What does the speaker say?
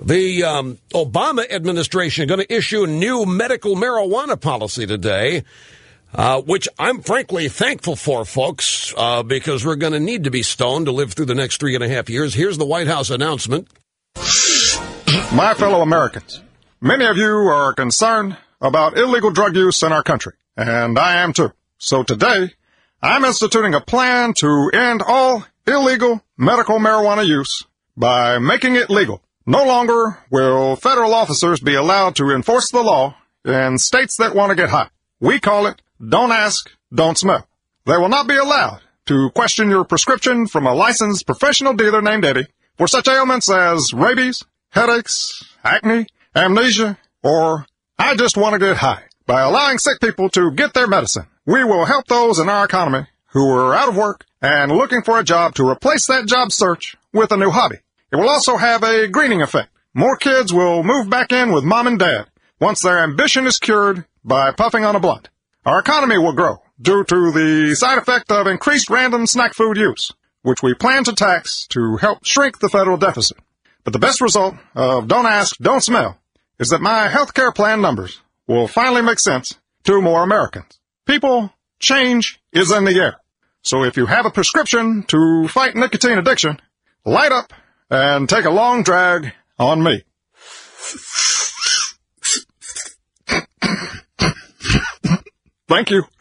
The Obama administration is going to issue a new medical marijuana policy today, which I'm frankly thankful for, folks, because we're going to need to be stoned to live through the next 3.5 years. Here's the White House announcement. My fellow Americans, many of you are concerned about illegal drug use in our country, and I am too. So today, I'm instituting a plan to end all illegal medical marijuana use by making it legal. No longer will federal officers be allowed to enforce the law in states that want to get high. We call it don't ask, don't smell. They will not be allowed to question your prescription from a licensed professional dealer named Eddie for such ailments as rabies, headaches, acne, amnesia, or I just want to get high. By allowing sick people to get their medicine, we will help those in our economy who are out of work and looking for a job to replace that job search with a new hobby. It will also have a greening effect. More kids will move back in with mom and dad once their ambition is cured by puffing on a blunt. Our economy will grow due to the side effect of increased random snack food use, which we plan to tax to help shrink the federal deficit. But the best result of don't ask, don't smell is that my health care plan numbers will finally make sense to more Americans. People, change is in the air. So if you have a prescription to fight nicotine addiction, light up and take a long drag on me. Thank you.